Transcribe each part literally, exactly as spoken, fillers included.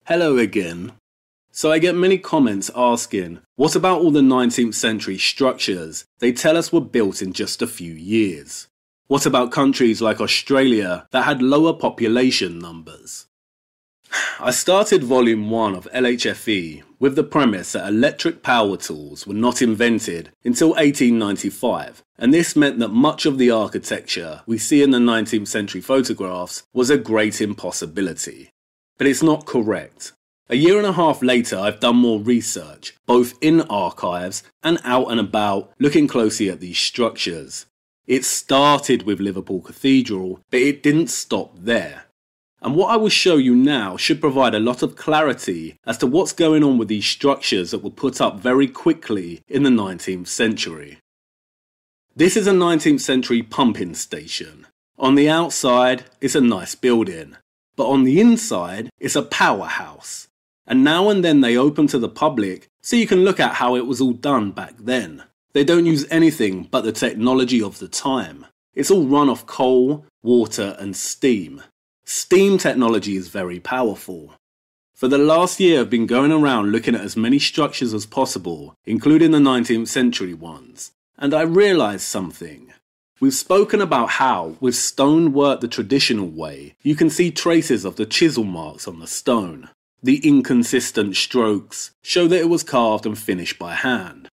Hello again. So I get many comments asking, what about all the nineteenth century structures they tell us were built in just a few years? What about countries like Australia that had lower population numbers? I started volume one of L H F E with the premise that electric power tools were not invented until eighteen ninety-five, and this meant that much of the architecture we see in the nineteenth century photographs was a great impossibility. But it's not correct. A year and a half later, I've done more research, both in archives and out and about, looking closely at these structures. It started with Liverpool Cathedral, but it didn't stop there. And what I will show you now should provide a lot of clarity as to what's going on with these structures that were put up very quickly in the nineteenth century. This is a nineteenth century pumping station. On the outside, it's a nice building, but on the inside, it's a powerhouse. And now and then they open to the public so you can look at how it was all done back then. They don't use anything but the technology of the time. It's all run off coal, water and steam. Steam technology is very powerful. For the last year I've been going around looking at as many structures as possible, including the nineteenth century ones, and I realised something. We've spoken about how, with stone work the traditional way, you can see traces of the chisel marks on the stone. The inconsistent strokes show that it was carved and finished by hand.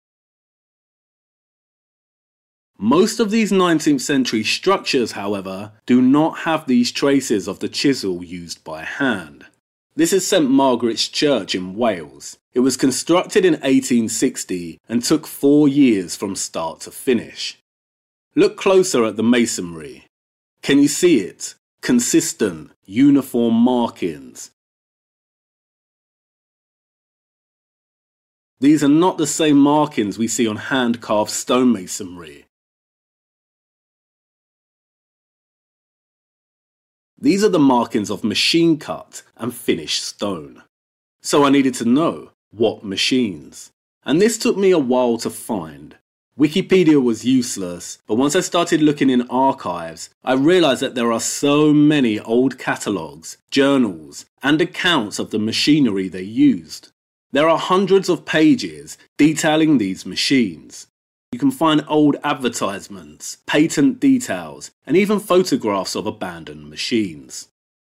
Most of these nineteenth century structures, however, do not have these traces of the chisel used by hand. This is Saint Margaret's Church in Wales. It was constructed in eighteen sixty and took four years from start to finish. Look closer at the masonry. Can you see it? Consistent, uniform markings. These are not the same markings we see on hand-carved stonemasonry. These are the markings of machine-cut and finished stone. So I needed to know, what machines? And this took me a while to find. Wikipedia was useless, but once I started looking in archives, I realised that there are so many old catalogues, journals, and accounts of the machinery they used. There are hundreds of pages detailing these machines. You can find old advertisements, patent details, and even photographs of abandoned machines.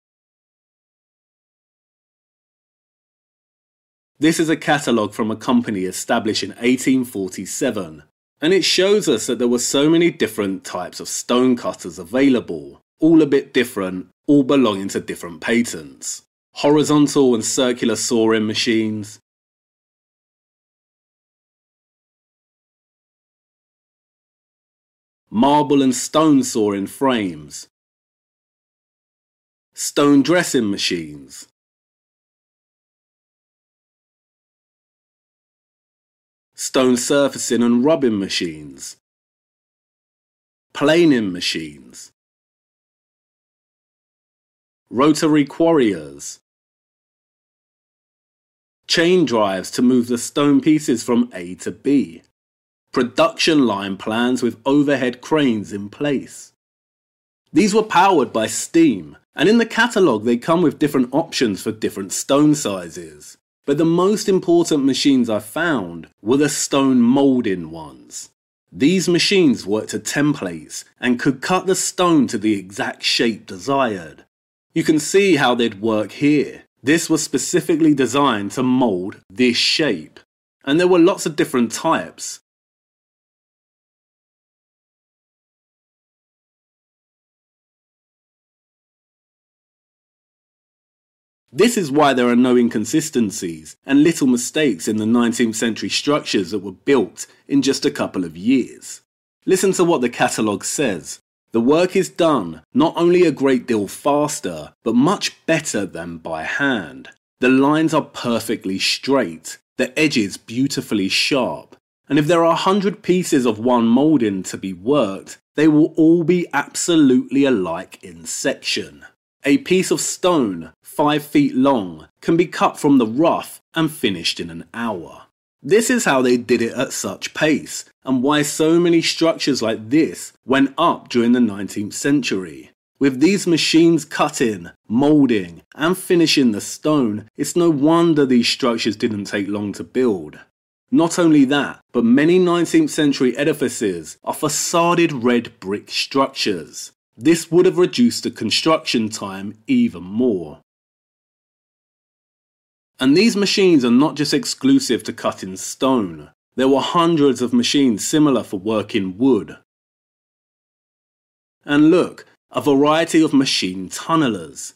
This is a catalogue from a company established in eighteen forty-seven, and it shows us that there were so many different types of stone cutters available, all a bit different, all belonging to different patents. Horizontal and circular sawing machines, marble and stone sawing frames, stone dressing machines, stone surfacing and rubbing machines, planing machines, rotary quarriers, chain drives to move the stone pieces from A to B, production line plans with overhead cranes in place. These were powered by steam, and in the catalogue they come with different options for different stone sizes. But the most important machines I found were the stone moulding ones. These machines worked to templates and could cut the stone to the exact shape desired. You can see how they'd work here. This was specifically designed to mould this shape, and there were lots of different types. This is why there are no inconsistencies and little mistakes in the nineteenth century structures that were built in just a couple of years. Listen to what the catalogue says. The work is done not only a great deal faster, but much better than by hand. The lines are perfectly straight, the edges beautifully sharp, and if there are a hundred pieces of one moulding to be worked, they will all be absolutely alike in section. A piece of stone, five feet long, can be cut from the rough and finished in an hour. This is how they did it at such pace, and why so many structures like this went up during the nineteenth century. With these machines cutting, moulding, and finishing the stone, it's no wonder these structures didn't take long to build. Not only that, but many nineteenth century edifices are facaded red brick structures. This would have reduced the construction time even more. And these machines are not just exclusive to cutting stone. There were hundreds of machines similar for working wood. And look, a variety of machine tunnelers.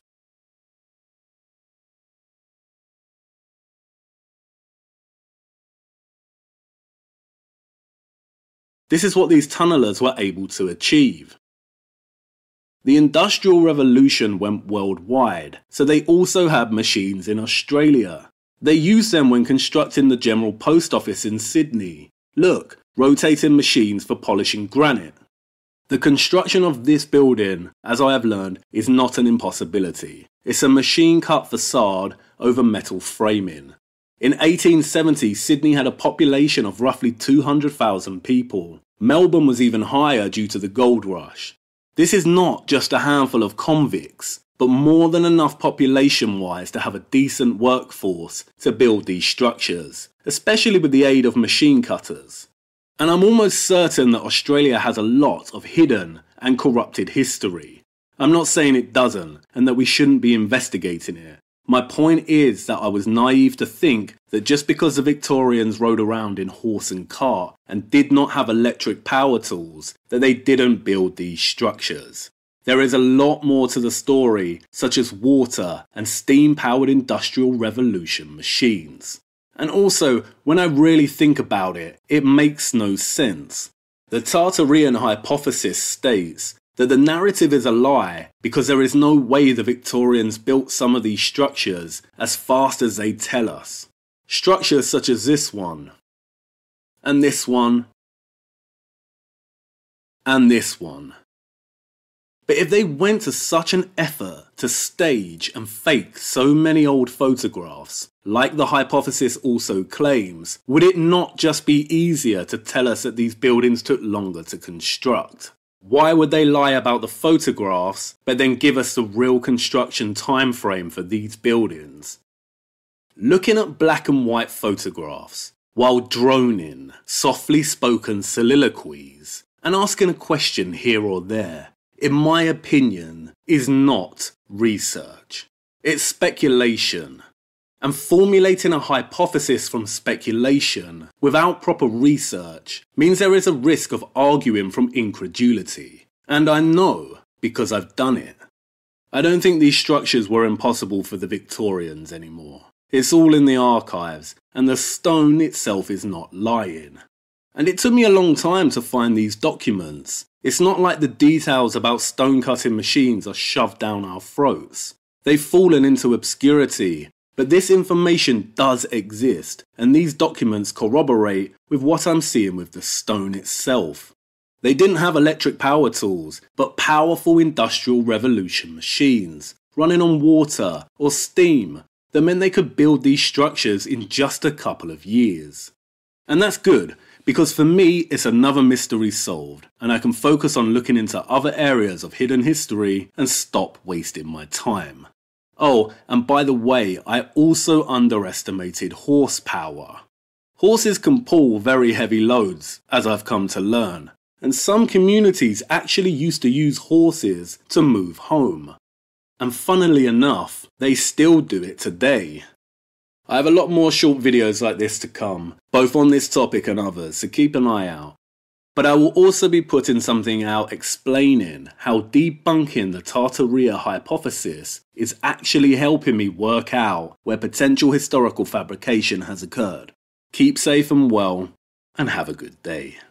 This is what these tunnelers were able to achieve. The Industrial Revolution went worldwide, so they also had machines in Australia. They used them when constructing the General Post Office in Sydney. Look, rotating machines for polishing granite. The construction of this building, as I have learned, is not an impossibility. It's a machine-cut facade over metal framing. In eighteen seventy, Sydney had a population of roughly two hundred thousand people. Melbourne was even higher due to the gold rush. This is not just a handful of convicts, but more than enough population-wise to have a decent workforce to build these structures, especially with the aid of machine cutters. And I'm almost certain that Australia has a lot of hidden and corrupted history. I'm not saying it doesn't, and that we shouldn't be investigating it. My point is that I was naive to think that just because the Victorians rode around in horse and cart and did not have electric power tools, that they didn't build these structures. There is a lot more to the story, such as water and steam-powered Industrial Revolution machines. And also, when I really think about it, it makes no sense. The Tartarian hypothesis states that the narrative is a lie because there is no way the Victorians built some of these structures as fast as they tell us. Structures such as this one, and this one, and this one. But if they went to such an effort to stage and fake so many old photographs, like the hypothesis also claims, would it not just be easier to tell us that these buildings took longer to construct? Why would they lie about the photographs, but then give us the real construction time frame for these buildings? Looking at black and white photographs, while droning softly spoken soliloquies, and asking a question here or there, in my opinion, is not research. It's speculation. And formulating a hypothesis from speculation without proper research means there is a risk of arguing from incredulity. And I know, because I've done it. I don't think these structures were impossible for the Victorians anymore. It's all in the archives, and the stone itself is not lying. And it took me a long time to find these documents. It's not like the details about stone cutting machines are shoved down our throats. They've fallen into obscurity. But this information does exist, and these documents corroborate with what I'm seeing with the stone itself. They didn't have electric power tools, but powerful Industrial Revolution machines, running on water or steam, that meant they could build these structures in just a couple of years. And that's good, because for me it's another mystery solved, and I can focus on looking into other areas of hidden history and stop wasting my time. Oh, and by the way, I also underestimated horsepower. Horses can pull very heavy loads, as I've come to learn, and some communities actually used to use horses to move home. And funnily enough, they still do it today. I have a lot more short videos like this to come, both on this topic and others, so keep an eye out. But I will also be putting something out explaining how debunking the Tartaria hypothesis is actually helping me work out where potential historical fabrication has occurred. Keep safe and well, and have a good day.